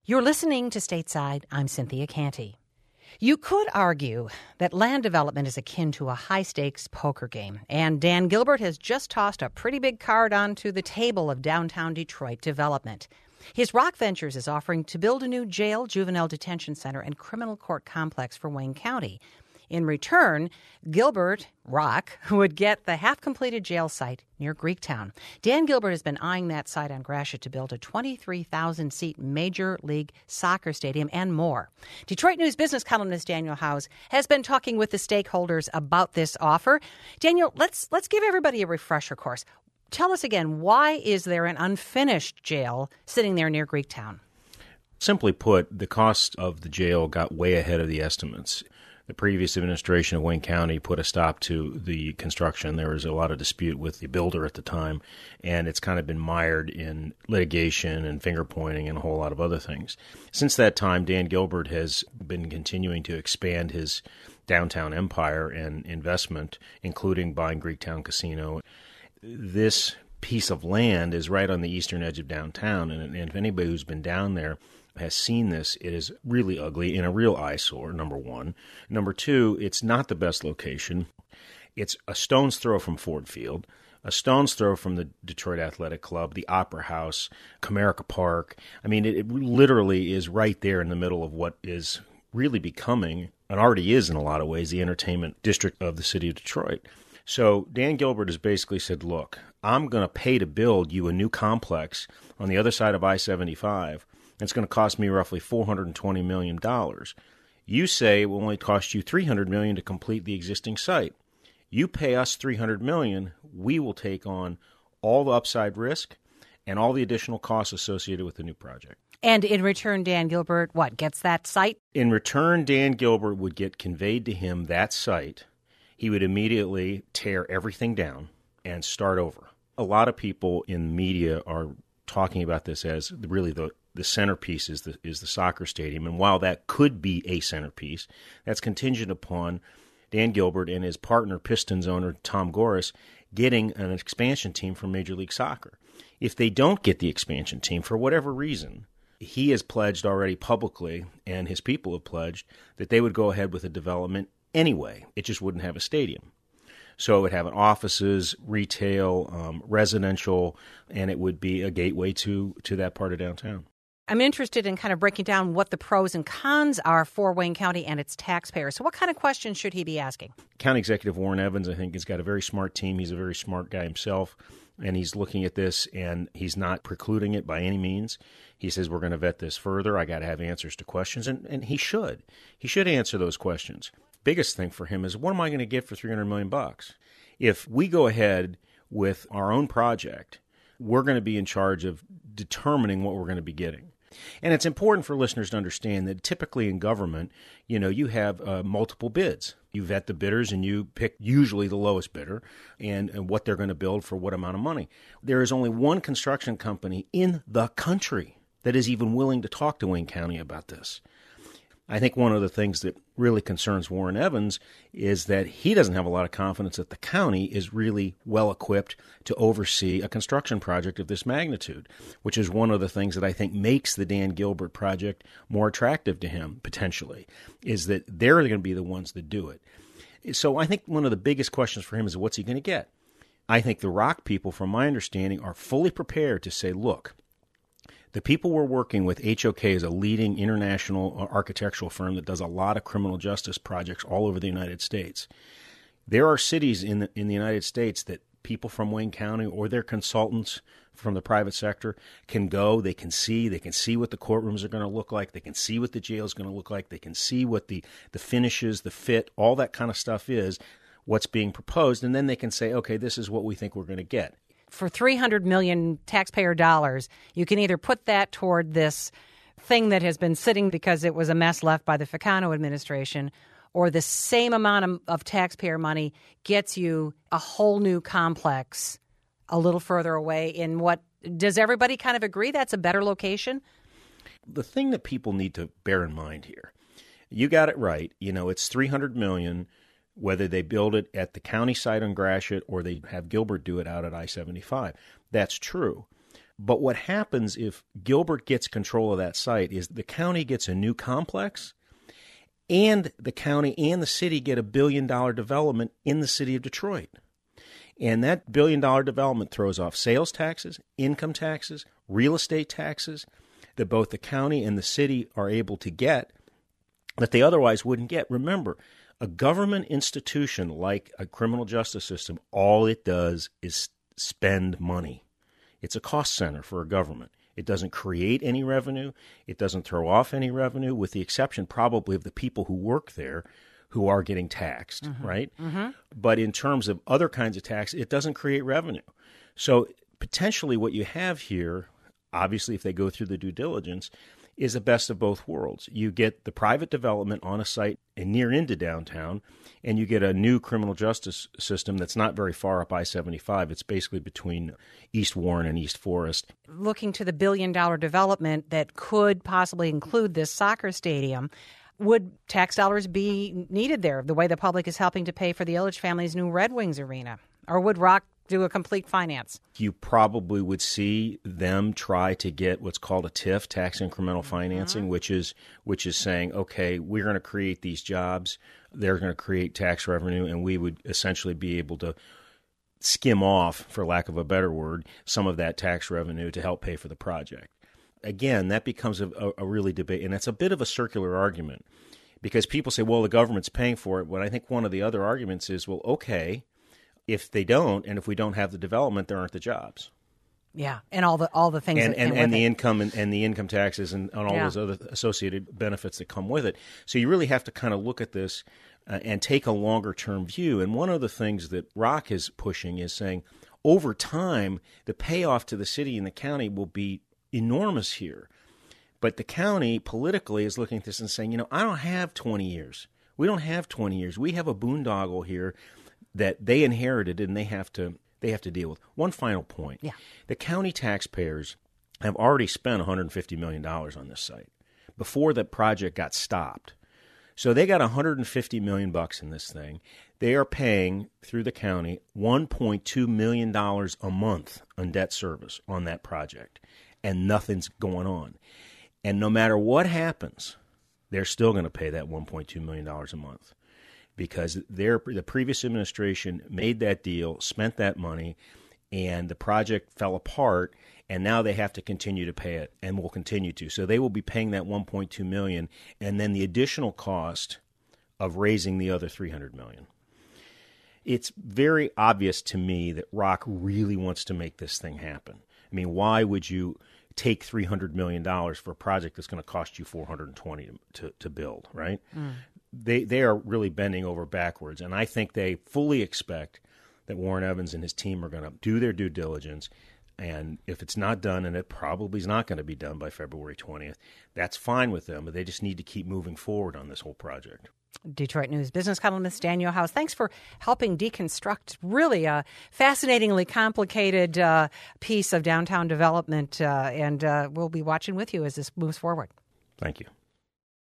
You're listening to Stateside. I'm Cynthia Canty. You could argue that land development is akin to a high-stakes poker game, and Dan Gilbert has just tossed a pretty big card onto the table of downtown Detroit development. His Rock Ventures is offering to build a new jail, juvenile detention center, and criminal court complex for Wayne County. In return, Gilbert, Rock, would get the half-completed jail site near Greektown. Dan Gilbert has been eyeing that site on Gratiot to build a 23,000-seat Major League Soccer stadium and more. Detroit News business columnist Daniel Howes has been talking with the stakeholders about this offer. Daniel, let's give everybody a refresher course. Tell us again, why is there an unfinished jail sitting there near Greektown? Simply put, the cost of the jail got way ahead of the estimates. The previous administration of Wayne County put a stop to the construction. There was a lot of dispute with the builder at the time, and it's kind of been mired in litigation and finger-pointing and a whole lot of other things. Since that time, Dan Gilbert has been continuing to expand his downtown empire and investment, including buying Greektown Casino. This piece of land is right on the eastern edge of downtown, and if anybody who's been down there has seen this, it is really ugly and a real eyesore, number one. Number two, it's not the best location. It's a stone's throw from Ford Field, a stone's throw from the Detroit Athletic Club, the Opera House, Comerica Park. I mean, it literally is right there in the middle of what is really becoming, and already is in a lot of ways, the entertainment district of the city of Detroit. So Dan Gilbert has basically said, look, I'm going to pay to build you a new complex on the other side of I-75. It's going to cost me roughly $420 million. You say it will only cost you $300 million to complete the existing site. You pay us $300 million, we will take on all the upside risk and all the additional costs associated with the new project. And in return, Dan Gilbert, gets that site? In return, Dan Gilbert would get conveyed to him that site. He would immediately tear everything down and start over. A lot of people in media are talking about this as really the centerpiece is the soccer stadium. And while that could be a centerpiece, that's contingent upon Dan Gilbert and his partner, Pistons owner Tom Gores, getting an expansion team from Major League Soccer. If they don't get the expansion team for whatever reason, he has pledged already publicly, and his people have pledged, that they would go ahead with the development anyway. It just wouldn't have a stadium. So it would have offices, retail, residential, and it would be a gateway to that part of downtown. I'm interested in kind of breaking down what the pros and cons are for Wayne County and its taxpayers. So what kind of questions should he be asking? County Executive Warren Evans, I think, has got a very smart team. He's a very smart guy himself, and he's looking at this, and he's not precluding it by any means. He says, we're going to vet this further. I got to have answers to questions, and he should. He should answer those questions. Biggest thing for him is, what am I going to get for $300 million? If we go ahead with our own project, we're going to be in charge of determining what we're going to be getting. And it's important for listeners to understand that typically in government, you have multiple bids. You vet the bidders and you pick usually the lowest bidder and what they're going to build for what amount of money. There is only one construction company in the country that is even willing to talk to Wayne County about this. I think one of the things that really concerns Warren Evans is that he doesn't have a lot of confidence that the county is really well equipped to oversee a construction project of this magnitude, which is one of the things that I think makes the Dan Gilbert project more attractive to him, potentially, is that they're going to be the ones that do it. So I think one of the biggest questions for him is, what's he going to get? I think the Rock people, from my understanding, are fully prepared to say, look, the people we're working with, HOK is a leading international architectural firm that does a lot of criminal justice projects all over the United States. There are cities in the United States that people from Wayne County or their consultants from the private sector can go. They can see what the courtrooms are going to look like. They can see what the jail is going to look like. They can see what the finishes, the fit, all that kind of stuff is, what's being proposed, and then they can say, okay, this is what we think we're going to get. For $300 million taxpayer dollars, you can either put that toward this thing that has been sitting because it was a mess left by the Ficano administration, or the same amount of taxpayer money gets you a whole new complex a little further away in what, does everybody kind of agree that's a better location? The thing that people need to bear in mind here, you got it right. It's $300 million. Whether they build it at the county site on Gratiot or they have Gilbert do it out at I-75. That's true. But what happens if Gilbert gets control of that site is the county gets a new complex, and the county and the city get $1 billion development in the city of Detroit. And that $1 billion development throws off sales taxes, income taxes, real estate taxes that both the county and the city are able to get that they otherwise wouldn't get. Remember, a government institution like a criminal justice system, all it does is spend money. It's a cost center for a government. It doesn't create any revenue. It doesn't throw off any revenue, with the exception probably of the people who work there who are getting taxed, right? But in terms of other kinds of tax, it doesn't create revenue. So potentially what you have here, obviously if they go through the due diligence, is the best of both worlds. You get the private development on a site near into downtown, and you get a new criminal justice system that's not very far up I-75. It's basically between East Warren and East Forest. Looking to the $1 billion development that could possibly include this soccer stadium, would tax dollars be needed there, the way the public is helping to pay for the Ilitch family's new Red Wings arena? Or would Rock do a complete finance? You probably would see them try to get what's called a TIF, tax incremental financing, which is saying, okay, we're going to create these jobs, they're going to create tax revenue, and we would essentially be able to skim off, for lack of a better word, some of that tax revenue to help pay for the project. Again, that becomes a really debate, and it's a bit of a circular argument because people say, well, the government's paying for it. But I think one of the other arguments is, well, okay, if they don't, and if we don't have the development, there aren't the jobs. Yeah, and all the things and the income and the income taxes and all those other associated benefits that come with it. So you really have to kind of look at this and take a longer term view. And one of the things that Rock is pushing is saying, over time, the payoff to the city and the county will be enormous here. But the county politically is looking at this and saying, I don't have 20 years. We don't have 20 years. We have a boondoggle here that they inherited and they have to deal with. One final point. Yeah. The county taxpayers have already spent $150 million on this site before the project got stopped. So they got $150 million in this thing. They are paying, through the county, $1.2 million a month on debt service on that project. And nothing's going on. And no matter what happens, they're still going to pay that $1.2 million a month because the previous administration made that deal, spent that money, and the project fell apart, and now they have to continue to pay it and will continue to. So they will be paying that $1.2 million and then the additional cost of raising the other $300 million. It's very obvious to me that Rock really wants to make this thing happen. I mean, why would you take $300 million for a project that's going to cost you $420 to build, right? They are really bending over backwards, and I think they fully expect that Warren Evans and his team are going to do their due diligence, and if it's not done, and it probably is not going to be done by February 20th, that's fine with them, but they just need to keep moving forward on this whole project. Detroit News business columnist Daniel House, thanks for helping deconstruct really a fascinatingly complicated piece of downtown development, and we'll be watching with you as this moves forward. Thank you.